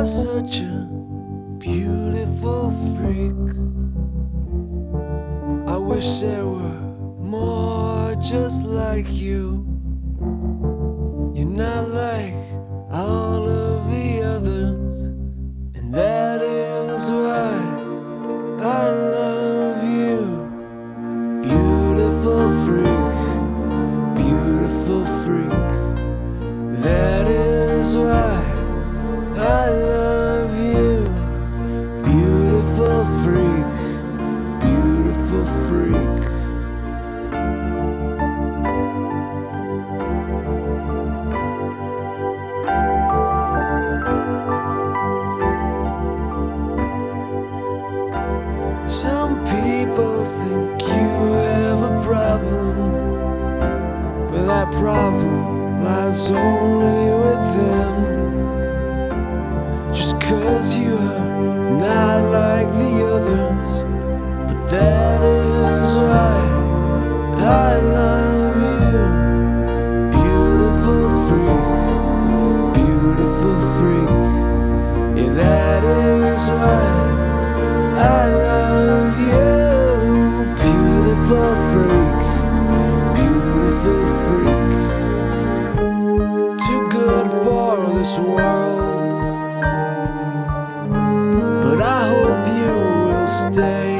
such a beautiful freak. I wish there were more just like you. You're not like all of the others, and that is why I love you. Beautiful freak, beautiful freak. That is why I love you. Beautiful freak, beautiful freak. Some people think you have a problem, but that problem lies only with them. Just 'cause you are not like the others, but that is why I love you. Beautiful freak, beautiful freak. Yeah, that is why I love you. Beautiful freak, beautiful freak. Too good for this world, but I hope you will stay.